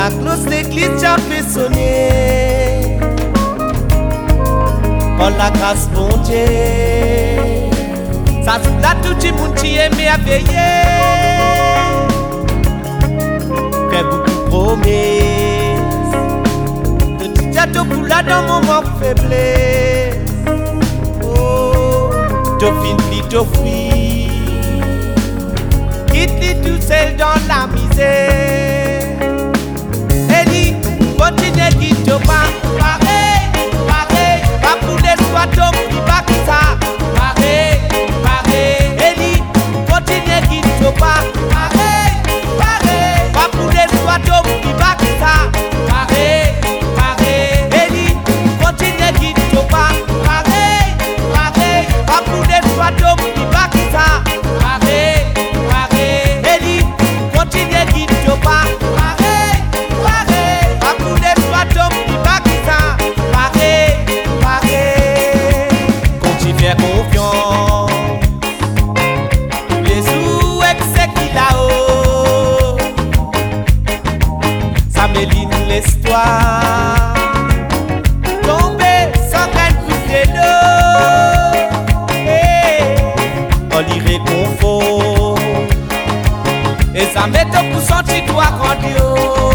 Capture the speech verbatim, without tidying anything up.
la cloche d'église a fait sonner. Par la grâce bon Dieu, ça soulage tout le monde qui est merveilleux. Fait beaucoup de promesses, de tout château pour là dans mon moment faiblesse. Oh, tu finis pli, tu fuis, quitte tout seul dans la misère. Eli, continue qui te bat, pareil, pareil, pas pour les soins d'homme, qui va qui ça, pareil, pareil. Eli, continue qui te bat, pareil, pareil, pas pour les soins d'homme, qui va qui ça, pareil, pareil. Eli, continue qui te bat, pareil, pareil, pas pour les soins d'homme, qui va qui ça, pareil, pareil. Eli, continue qui te bat, pareil, pareil, pas pour les soins d'homme, qui va qui ça, pareil, pareil. Continue faire confiance, tous les jours c'est qu'il a haut, ça méline l'histoire, tomber sans graine couper l'eau, on y réconfort, et ça met au pour sentir toi grandiose.